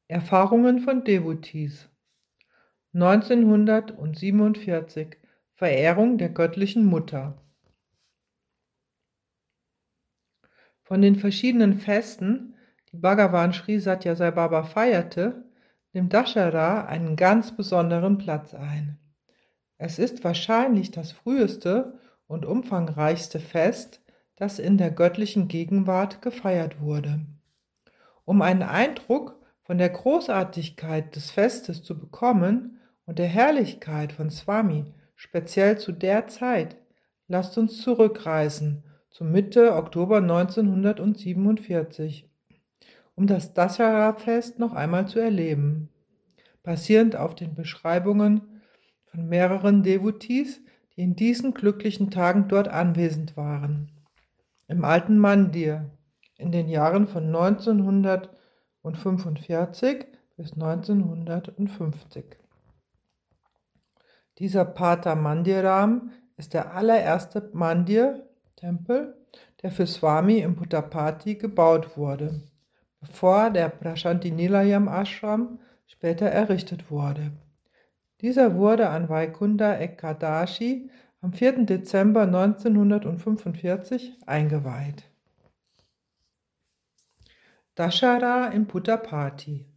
Erfahrungen von Devotees 1947 Verehrung der göttlichen Mutter. Von den verschiedenen Festen, die Bhagavan Sri Satya Sai Baba feierte, nimmt Dashera einen ganz besonderen Platz ein. Es ist wahrscheinlich das früheste und umfangreichste Fest, das in der göttlichen Gegenwart gefeiert wurde. Um einen Eindruck von der Großartigkeit des Festes zu bekommen und der Herrlichkeit von Swami, speziell zu der Zeit, lasst uns zurückreisen zu Mitte Oktober 1947, um das Dashera-Fest noch einmal zu erleben. Basierend auf den Beschreibungen von mehreren Devotees, die in diesen glücklichen Tagen dort anwesend waren. Im alten Mandir in den Jahren von 1945 bis 1950. Dieser Pata Mandiram ist der allererste Mandir-Tempel, der für Swami im Puttaparthi gebaut wurde, bevor der Prashanti Nilayam Ashram später errichtet wurde. Dieser wurde an Vaikunta Ekadashi am 4. Dezember 1945 eingeweiht. Dashera im Puttaparthi.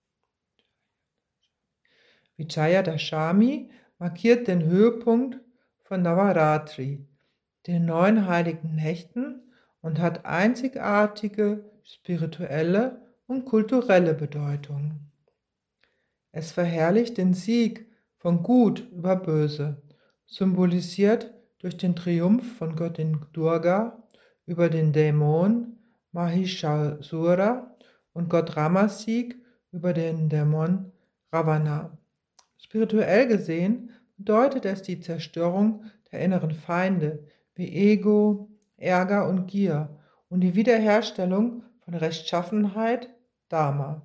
Vijayadashami markiert den Höhepunkt von Navaratri, den 9 heiligen Nächten, und hat einzigartige spirituelle und kulturelle Bedeutung. Es verherrlicht den Sieg von Gut über Böse, symbolisiert durch den Triumph von Göttin Durga über den Dämon Mahishasura und Gott Ramas Sieg über den Dämon Ravana. Spirituell gesehen bedeutet es die Zerstörung der inneren Feinde wie Ego, Ärger und Gier und die Wiederherstellung von Rechtschaffenheit, Dharma.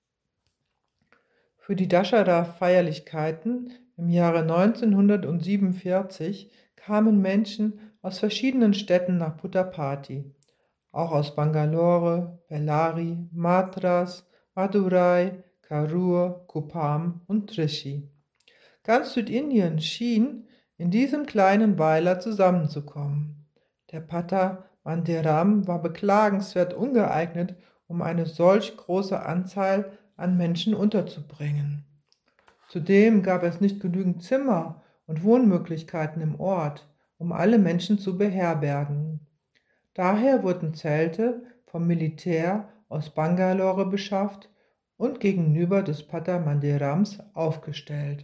Für die Dashera-Feierlichkeiten im Jahre 1947 kamen Menschen aus verschiedenen Städten nach Puttaparthi, auch aus Bangalore, Bellary, Madras, Madurai, Karur, Kuppam und Trichy. Ganz Südindien schien in diesem kleinen Weiler zusammenzukommen. Der Pata Mandiram war beklagenswert ungeeignet, um eine solch große Anzahl an Menschen unterzubringen. Zudem gab es nicht genügend Zimmer und Wohnmöglichkeiten im Ort, um alle Menschen zu beherbergen. Daher wurden Zelte vom Militär aus Bangalore beschafft und gegenüber des Pata Mandirams aufgestellt.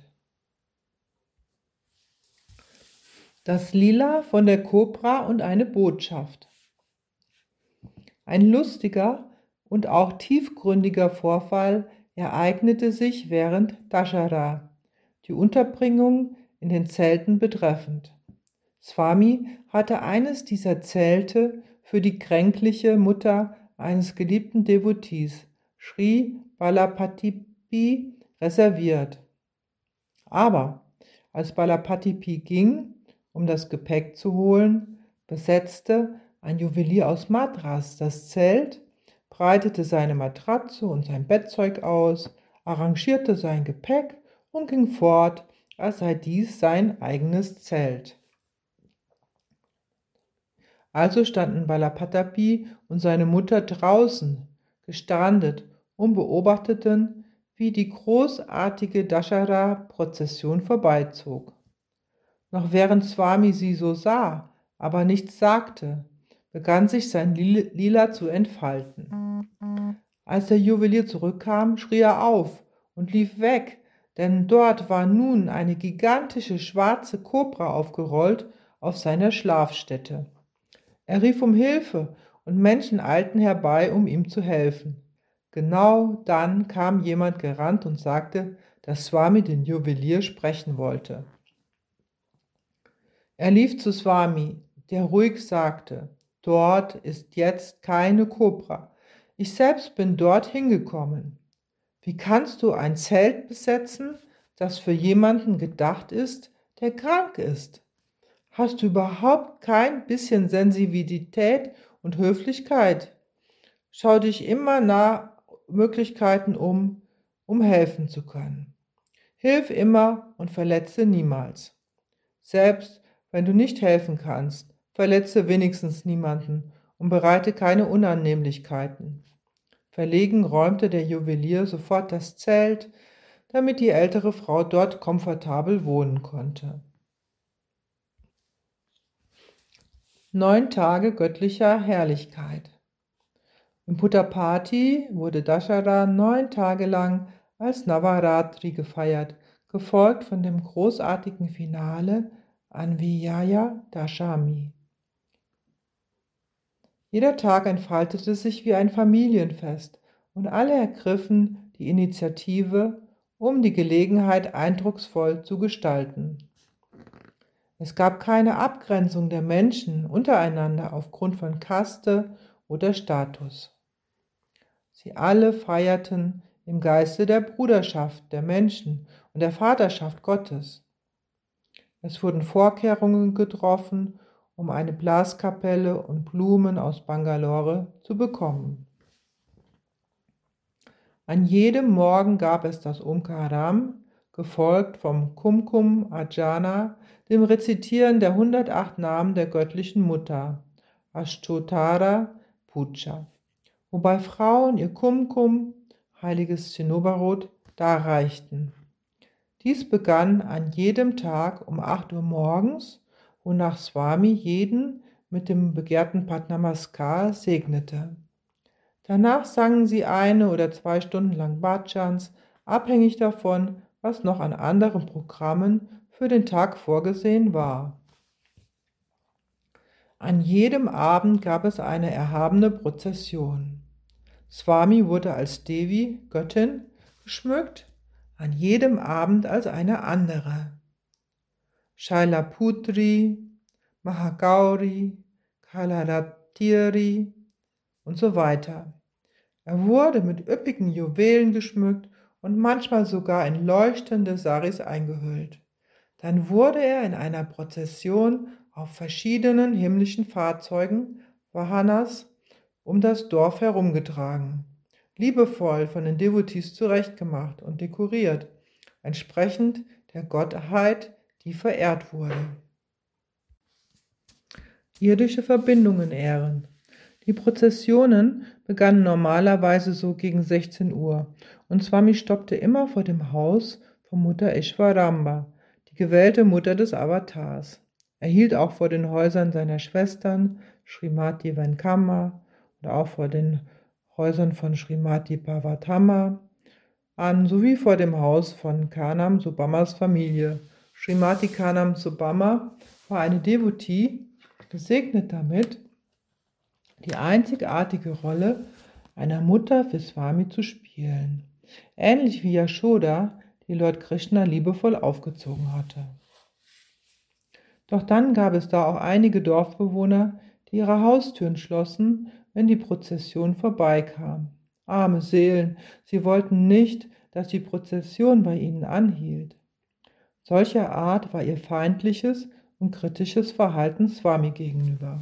Das Lila von der Kobra und eine Botschaft. Ein lustiger und auch tiefgründiger Vorfall ereignete sich während Dashera, die Unterbringung in den Zelten betreffend. Swami hatte eines dieser Zelte für die kränkliche Mutter eines geliebten Devotees, Sri Balapatipi, reserviert. Aber als Balapatipi ging, um das Gepäck zu holen, besetzte ein Juwelier aus Madras das Zelt, breitete seine Matratze und sein Bettzeug aus, arrangierte sein Gepäck und ging fort, als sei dies sein eigenes Zelt. Also standen Balapatapi und seine Mutter draußen, gestrandet, und beobachteten, wie die großartige Dashera-Prozession vorbeizog. Noch während Swami sie so sah, aber nichts sagte, begann sich sein Lila zu entfalten. Als der Juwelier zurückkam, schrie er auf und lief weg, denn dort war nun eine gigantische schwarze Kobra aufgerollt auf seiner Schlafstätte. Er rief um Hilfe und Menschen eilten herbei, um ihm zu helfen. Genau dann kam jemand gerannt und sagte, dass Swami den Juwelier sprechen wollte. Er lief zu Swami, der ruhig sagte, dort ist jetzt keine Kobra. Ich selbst bin dort hingekommen. Wie kannst du ein Zelt besetzen, das für jemanden gedacht ist, der krank ist? Hast du überhaupt kein bisschen Sensibilität und Höflichkeit? Schau dich immer nach Möglichkeiten um, um helfen zu können. Hilf immer und verletze niemals. Selbst wenn du nicht helfen kannst, verletze wenigstens niemanden und bereite keine Unannehmlichkeiten. Verlegen räumte der Juwelier sofort das Zelt, damit die ältere Frau dort komfortabel wohnen konnte. 9 Tage göttlicher Herrlichkeit. Im Puttapati wurde Dashara 9 Tage lang als Navaratri gefeiert, gefolgt von dem großartigen Finale Anviyaya Dashami. Jeder Tag entfaltete sich wie ein Familienfest und alle ergriffen die Initiative, um die Gelegenheit eindrucksvoll zu gestalten. Es gab keine Abgrenzung der Menschen untereinander aufgrund von Kaste oder Status. Sie alle feierten im Geiste der Bruderschaft der Menschen und der Vaterschaft Gottes. Es wurden Vorkehrungen getroffen, um eine Blaskapelle und Blumen aus Bangalore zu bekommen. An jedem Morgen gab es das Omkaram, gefolgt vom Kumkum Ajana, dem Rezitieren der 108 Namen der göttlichen Mutter, Ashtotara Puja, wobei Frauen ihr Kumkum, heiliges Zinnoberrot, darreichten. Dies begann an jedem Tag um 8 Uhr morgens, wonach Swami jeden mit dem begehrten Padnamaskar segnete. Danach sangen sie 1 oder 2 Stunden lang Bhajans, abhängig davon, was noch an anderen Programmen für den Tag vorgesehen war. An jedem Abend gab es eine erhabene Prozession. Swami wurde als Devi, Göttin, geschmückt, an jedem Abend als eine andere. Shailaputri, Mahagauri, Kalaratiri und so weiter. Er wurde mit üppigen Juwelen geschmückt und manchmal sogar in leuchtende Saris eingehüllt. Dann wurde er in einer Prozession auf verschiedenen himmlischen Fahrzeugen, Vahanas, um das Dorf herumgetragen, liebevoll von den Devotees zurechtgemacht und dekoriert, entsprechend der Gottheit, die verehrt wurde. Irdische Verbindungen ehren. Die Prozessionen begannen normalerweise so gegen 16 Uhr und Swami stoppte immer vor dem Haus von Mutter Ishwaramba, die gewählte Mutter des Avatars. Er hielt auch vor den Häusern seiner Schwestern, Srimati Venkama, und auch vor den Häusern von Srimati Parvatama an, sowie vor dem Haus von Kanam Subamas Familie. Srimati Kanam Subama war eine Devotee, gesegnet damit, die einzigartige Rolle einer Mutter für Swami zu spielen, ähnlich wie Yashoda, die Lord Krishna liebevoll aufgezogen hatte. Doch dann gab es da auch einige Dorfbewohner, die ihre Haustüren schlossen, wenn die Prozession vorbeikam. Arme Seelen, sie wollten nicht, dass die Prozession bei ihnen anhielt. Solcher Art war ihr feindliches und kritisches Verhalten Swami gegenüber.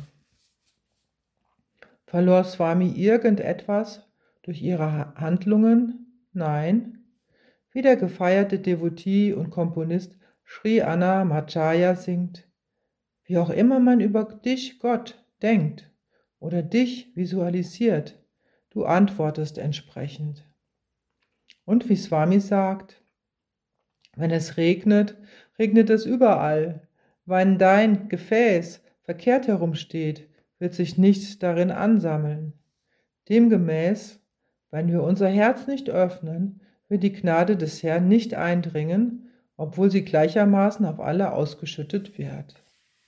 Verlor Swami irgendetwas durch ihre Handlungen? Nein. Wie der gefeierte Devotee und Komponist Sri Anna Machaya singt: Wie auch immer man über dich, Gott, denkt oder dich visualisiert, du antwortest entsprechend. Und wie Swami sagt: Wenn es regnet, regnet es überall. Wenn dein Gefäß verkehrt herumsteht, wird sich nichts darin ansammeln. Demgemäß, wenn wir unser Herz nicht öffnen, wird die Gnade des Herrn nicht eindringen, obwohl sie gleichermaßen auf alle ausgeschüttet wird.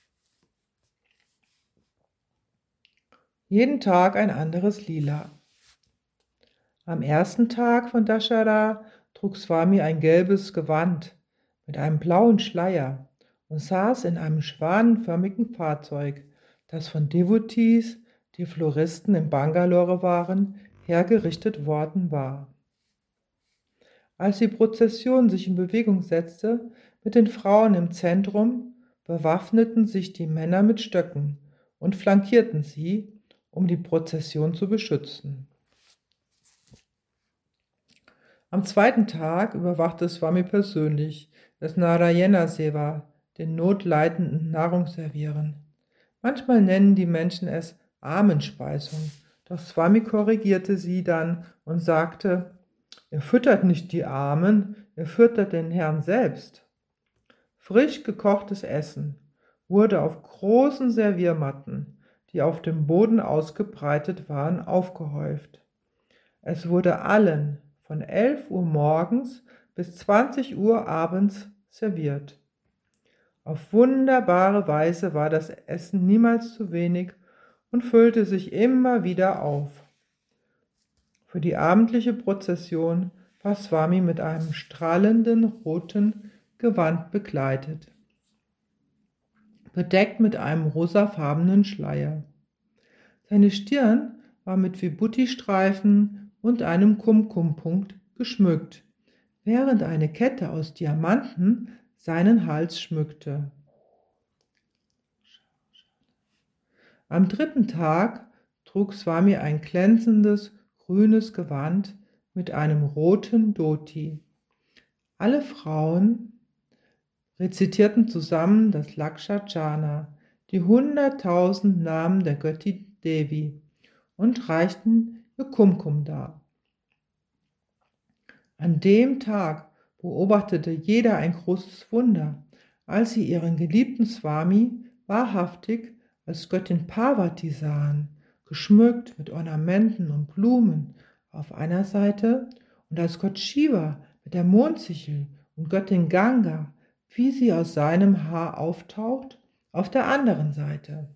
Jeden Tag ein anderes Lila. Am ersten Tag von Dashara trug Swami ein gelbes Gewand mit einem blauen Schleier und saß in einem schwanenförmigen Fahrzeug, das von Devotees, die Floristen in Bangalore waren, hergerichtet worden war. Als die Prozession sich in Bewegung setzte, mit den Frauen im Zentrum, bewaffneten sich die Männer mit Stöcken und flankierten sie, um die Prozession zu beschützen. Am zweiten Tag überwachte Swami persönlich das Narayana-Seva, den notleidenden Nahrungsservieren. Manchmal nennen die Menschen es Armenspeisung, doch Swami korrigierte sie dann und sagte: Ihr füttert nicht die Armen, ihr füttert den Herrn selbst. Frisch gekochtes Essen wurde auf großen Serviermatten, die auf dem Boden ausgebreitet waren, aufgehäuft. Es wurde allen von 11 Uhr morgens bis 20 Uhr abends serviert. Auf wunderbare Weise war das Essen niemals zu wenig und füllte sich immer wieder auf. Für die abendliche Prozession war Swami mit einem strahlenden roten Gewand bekleidet, bedeckt mit einem rosafarbenen Schleier. Seine Stirn war mit Vibhuti-Streifen und einem Kumkumpunkt geschmückt, während eine Kette aus Diamanten seinen Hals schmückte. Am dritten Tag trug Swami ein glänzendes grünes Gewand mit einem roten Dhoti. Alle Frauen rezitierten zusammen das Lakshajana, die 100.000 Namen der Göttin Devi, und reichten ihr Kumkum dar. An dem Tag beobachtete jeder ein großes Wunder, als sie ihren geliebten Swami wahrhaftig als Göttin Parvati sahen, geschmückt mit Ornamenten und Blumen auf einer Seite, und als Gott Shiva mit der Mondsichel und Göttin Ganga, wie sie aus seinem Haar auftaucht, auf der anderen Seite.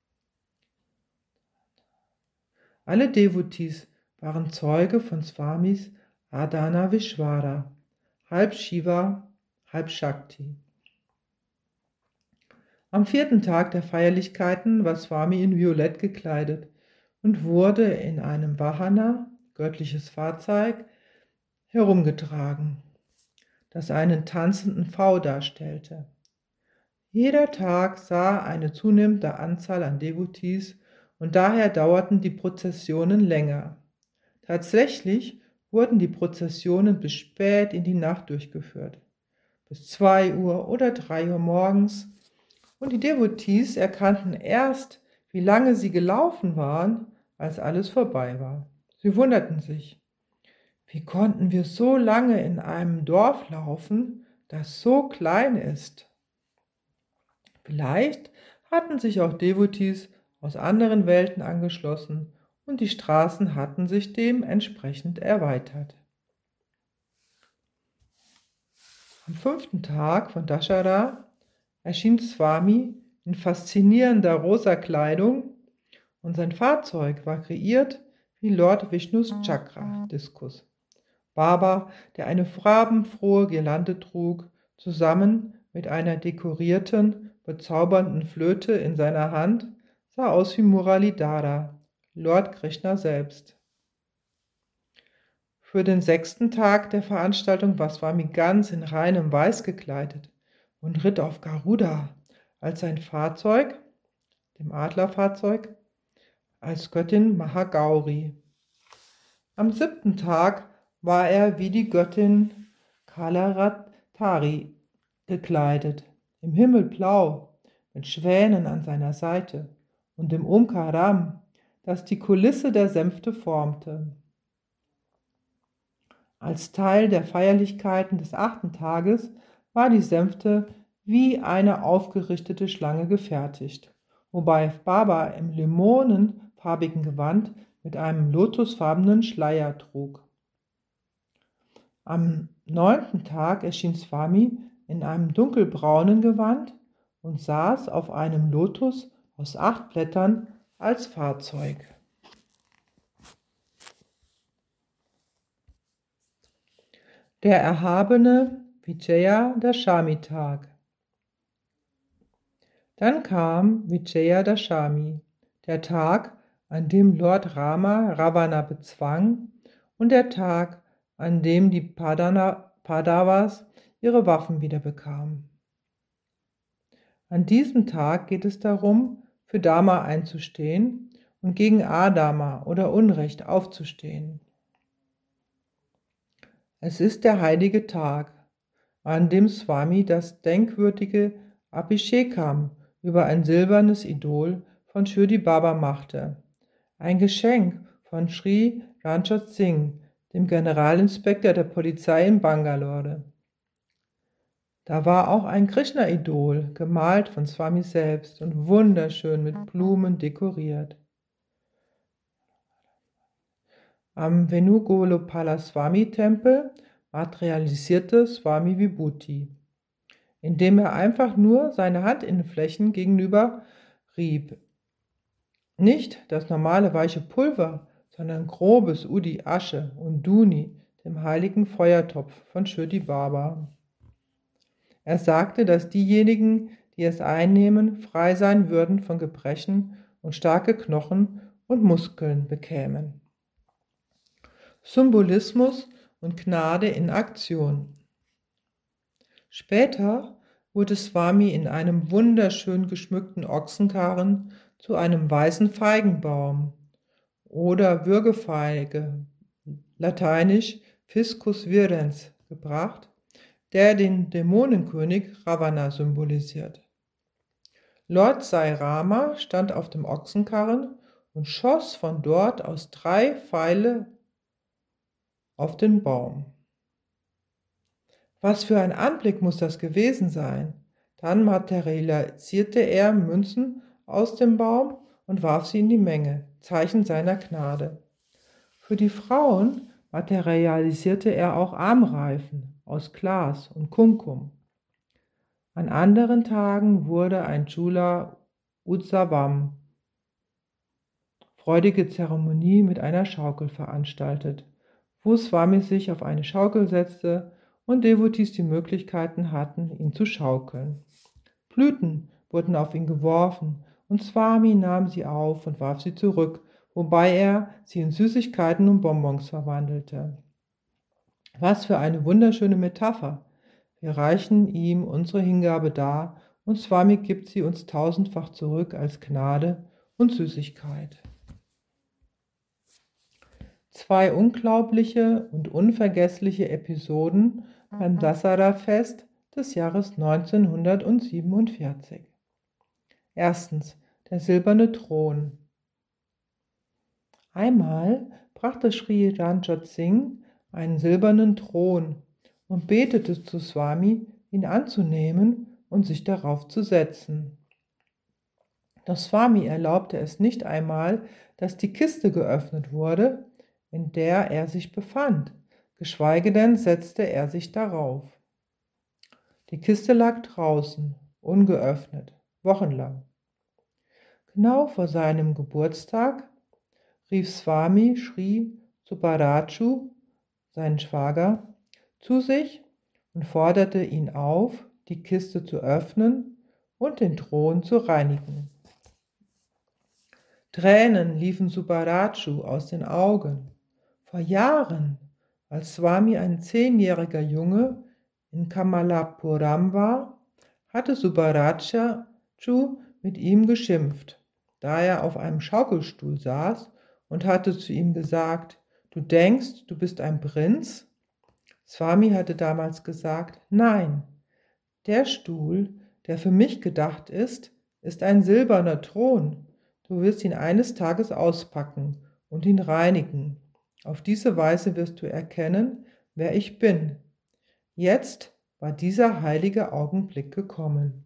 Alle Devotis waren Zeuge von Swamis Ardhana Vishvara, halb Shiva, halb Shakti. Am vierten Tag der Feierlichkeiten war Swami in Violett gekleidet und wurde in einem Vahana, göttliches Fahrzeug, herumgetragen, das einen tanzenden V darstellte. Jeder Tag sah eine zunehmende Anzahl an Devotis und daher dauerten die Prozessionen länger. Tatsächlich wurden die Prozessionen bis spät in die Nacht durchgeführt, bis 2 Uhr oder 3 Uhr morgens, und die Devotis erkannten erst, wie lange sie gelaufen waren, als alles vorbei war. Sie wunderten sich: Wie konnten wir so lange in einem Dorf laufen, das so klein ist? Vielleicht hatten sich auch Devotis aus anderen Welten angeschlossen und die Straßen hatten sich dementsprechend erweitert. Am 5. Tag von Dashara erschien Swami in faszinierender rosa Kleidung und sein Fahrzeug war kreiert wie Lord Vishnus Chakra-Diskus. Baba, der eine farbenfrohe Girlande trug, zusammen mit einer dekorierten, bezaubernden Flöte in seiner Hand, sah aus wie Muralidhara, Lord Krishna selbst. Für den 6. Tag der Veranstaltung war Swami ganz in reinem Weiß gekleidet und ritt auf Garuda als sein Fahrzeug, dem Adlerfahrzeug, als Göttin Mahagauri. Am 7. Tag war er wie die Göttin Kalaratari gekleidet, im Himmelblau, mit Schwänen an seiner Seite und dem Omkaram, das die Kulisse der Sänfte formte. Als Teil der Feierlichkeiten des 8. Tages war die Sänfte wie eine aufgerichtete Schlange gefertigt, wobei Baba im limonenfarbigen Gewand mit einem lotusfarbenen Schleier trug. Am 9. Tag erschien Swami in einem dunkelbraunen Gewand und saß auf einem Lotus aus 8 Blättern als Fahrzeug. Der erhabene Vijayadashami-Tag. Dann kam Vijayadashami, der Tag, an dem Lord Rama Ravana bezwang, und der Tag, an dem die Pandavas ihre Waffen wiederbekamen. An diesem Tag geht es darum, für Dharma einzustehen und gegen Adharma oder Unrecht aufzustehen. Es ist der heilige Tag, an dem Swami das denkwürdige Abhishekam über ein silbernes Idol von Shirdi Baba machte. Ein Geschenk von Sri Ranjit Singh, dem Generalinspektor der Polizei in Bangalore. Da war auch ein Krishna-Idol, gemalt von Swami selbst und wunderschön mit Blumen dekoriert. Am Venugopala Swami Tempel materialisierte Swami Vibhuti, indem er einfach nur seine Handinnenflächen gegenüber rieb. Nicht das normale weiche Pulver, sondern grobes Udi, Asche und Duni, dem heiligen Feuertopf von Shirdi Baba. Er sagte, dass diejenigen, die es einnehmen, frei sein würden von Gebrechen und starke Knochen und Muskeln bekämen. Symbolismus und Gnade in Aktion. Später wurde Swami in einem wunderschön geschmückten Ochsenkarren zu einem weißen Feigenbaum oder Würgefeige, lateinisch Fiscus virens, gebracht, der den Dämonenkönig Ravana symbolisiert. Lord Sai Rama stand auf dem Ochsenkarren und schoss von dort aus 3 Pfeile auf den Baum. Was für ein Anblick muss das gewesen sein? Dann materialisierte er Münzen aus dem Baum und warf sie in die Menge, Zeichen seiner Gnade. Für die Frauen materialisierte er auch Armreifen aus Glas und Kumkum. An anderen Tagen wurde ein Chula Utsavam, freudige Zeremonie mit einer Schaukel veranstaltet, wo Swami sich auf eine Schaukel setzte und Devotees die Möglichkeiten hatten, ihn zu schaukeln. Blüten wurden auf ihn geworfen und Swami nahm sie auf und warf sie zurück, wobei er sie in Süßigkeiten und Bonbons verwandelte. Was für eine wunderschöne Metapher! Wir reichen ihm unsere Hingabe dar und Swami gibt sie uns 1000-fach zurück als Gnade und Süßigkeit. 2 unglaubliche und unvergessliche Episoden beim Dasara-Fest des Jahres 1947. Erstens, der silberne Thron. Einmal brachte Sri Ranjit Singh einen silbernen Thron und betete zu Swami, ihn anzunehmen und sich darauf zu setzen. Doch Swami erlaubte es nicht einmal, dass die Kiste geöffnet wurde, in der er sich befand, geschweige denn setzte er sich darauf. Die Kiste lag draußen, ungeöffnet, wochenlang. Genau vor seinem Geburtstag rief Swami Sri Subbaraju, seinen Schwager, zu sich und forderte ihn auf, die Kiste zu öffnen und den Thron zu reinigen. Tränen liefen Subbaraju aus den Augen. Vor Jahren, als Swami ein 10-jähriger Junge in Kamalapuram war, hatte Subbaraju mit ihm geschimpft, da er auf einem Schaukelstuhl saß und hatte zu ihm gesagt: „Du denkst, du bist ein Prinz?“ Swami hatte damals gesagt: „Nein, der Stuhl, der für mich gedacht ist, ist ein silberner Thron. Du wirst ihn eines Tages auspacken und ihn reinigen. Auf diese Weise wirst du erkennen, wer ich bin.“ Jetzt war dieser heilige Augenblick gekommen.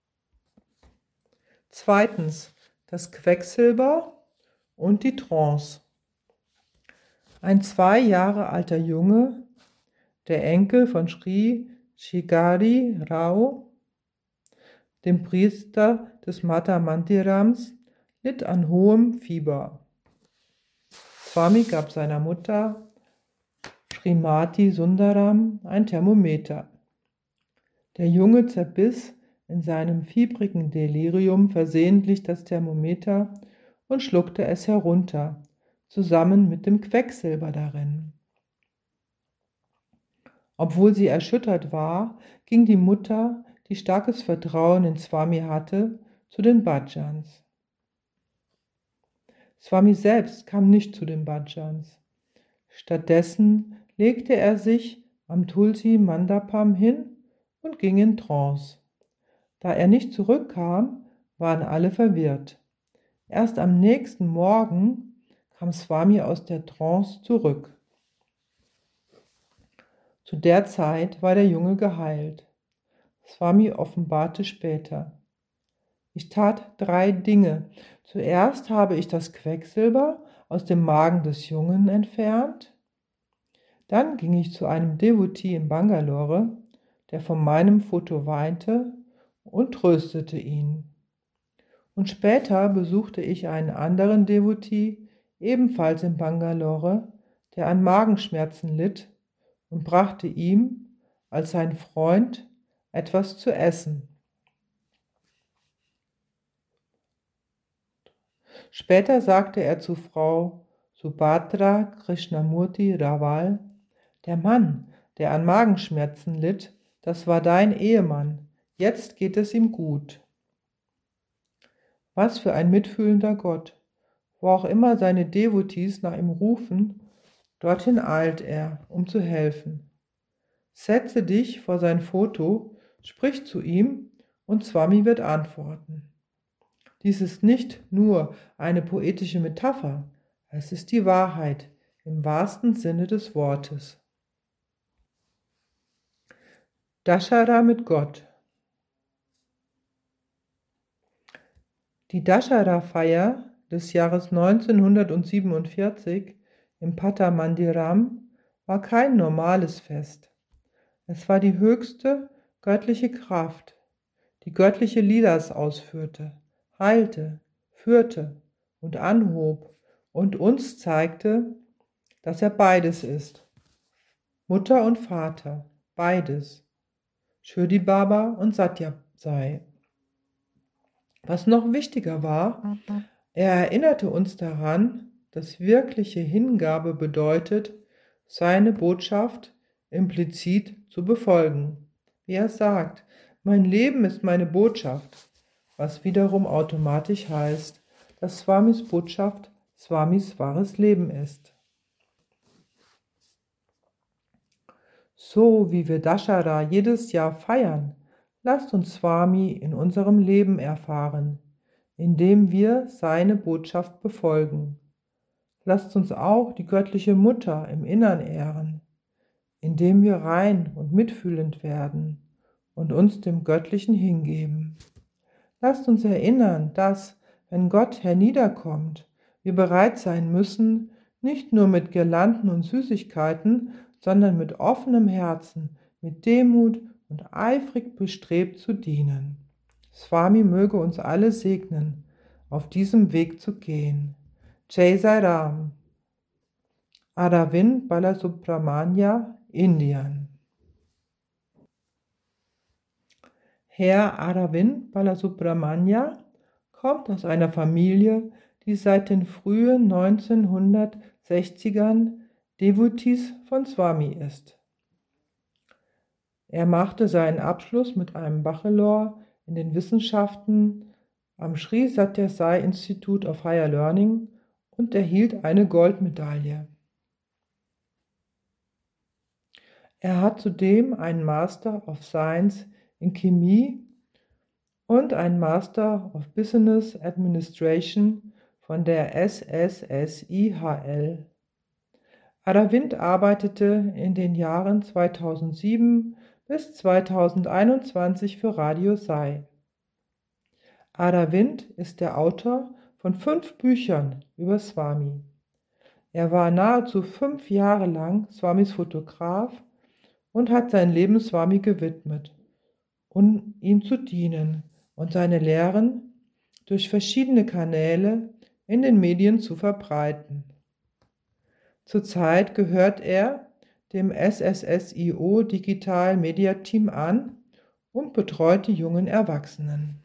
Zweitens, das Quecksilber und die Trance. Ein 2 Jahre alter Junge, der Enkel von Sri Shikari Rao, dem Priester des Mata Mandirams, litt an hohem Fieber. Swami gab seiner Mutter Srimati Sundaram ein Thermometer. Der Junge zerbiss in seinem fiebrigen Delirium versehentlich das Thermometer und schluckte es herunter, zusammen mit dem Quecksilber darin. Obwohl sie erschüttert war, ging die Mutter, die starkes Vertrauen in Swami hatte, zu den Bhajans. Swami selbst kam nicht zu den Bhajans. Stattdessen legte er sich am Tulsi Mandapam hin und ging in Trance. Da er nicht zurückkam, waren alle verwirrt. Erst am nächsten Morgen kam Swami aus der Trance zurück. Zu der Zeit war der Junge geheilt. Swami offenbarte später: Ich tat 3 Dinge. Zuerst habe ich das Quecksilber aus dem Magen des Jungen entfernt. Dann ging ich zu einem Devotee in Bangalore, der von meinem Foto weinte, und tröstete ihn. Und später besuchte ich einen anderen Devotee, ebenfalls in Bangalore, der an Magenschmerzen litt, und brachte ihm als sein Freund etwas zu essen. Später sagte er zu Frau Subhadra Krishnamurti Rawal: Der Mann, der an Magenschmerzen litt, das war dein Ehemann. Jetzt geht es ihm gut. Was für ein mitfühlender Gott. Wo auch immer seine Devotees nach ihm rufen, dorthin eilt er, um zu helfen. Setze dich vor sein Foto, sprich zu ihm und Swami wird antworten. Dies ist nicht nur eine poetische Metapher, es ist die Wahrheit im wahrsten Sinne des Wortes. Dashara mit Gott. Die Dashara-Feier des Jahres 1947 im Pata Mandiram war kein normales Fest. Es war die höchste göttliche Kraft, die göttliche Lilas ausführte, heilte, führte und anhob und uns zeigte, dass er beides ist. Mutter und Vater, beides. Shirdi Baba und Satya Sai. Was noch wichtiger war, er erinnerte uns daran, dass wirkliche Hingabe bedeutet, seine Botschaft implizit zu befolgen. Wie er sagt, mein Leben ist meine Botschaft, was wiederum automatisch heißt, dass Swamis Botschaft Swamis wahres Leben ist. So wie wir Dashara jedes Jahr feiern, lasst uns Swami in unserem Leben erfahren, indem wir seine Botschaft befolgen. Lasst uns auch die göttliche Mutter im Innern ehren, indem wir rein und mitfühlend werden und uns dem Göttlichen hingeben. Lasst uns erinnern, dass, wenn Gott herniederkommt, wir bereit sein müssen, nicht nur mit Girlanden und Süßigkeiten, sondern mit offenem Herzen, mit Demut und eifrig bestrebt zu dienen. Swami möge uns alle segnen, auf diesem Weg zu gehen. Jai Sai Ram. Aravind Balasubramanya, Indien. Herr Aravind Balasubramanya kommt aus einer Familie, die seit den frühen 1960ern Devotees von Swami ist. Er machte seinen Abschluss mit einem Bachelor in den Wissenschaften am Sri Sathya Sai Institute of Higher Learning und erhielt eine Goldmedaille. Er hat zudem einen Master of Science in Chemie und einen Master of Business Administration von der SSSIHL. Aravind arbeitete in den Jahren 2007 bis 2021 für Radio Sai. Aravind ist der Autor von 5 Büchern über Swami. Er war nahezu 5 Jahre lang Swamis Fotograf und hat sein Leben Swami gewidmet, um ihm zu dienen und seine Lehren durch verschiedene Kanäle in den Medien zu verbreiten. Zurzeit gehört er dem SSSIO Digital Media Team an und betreut die jungen Erwachsenen.